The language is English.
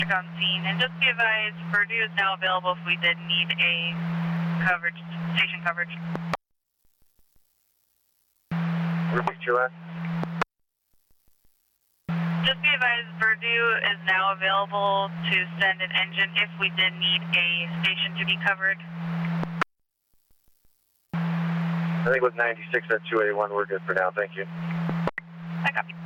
On scene, and just be advised, Purdue is now available if we did need a coverage, station coverage. Repeat your last. Just be advised, Purdue is now available to send an engine if we did need a station to be covered. I think with 96 at 281, we're good for now. Thank you. I copy.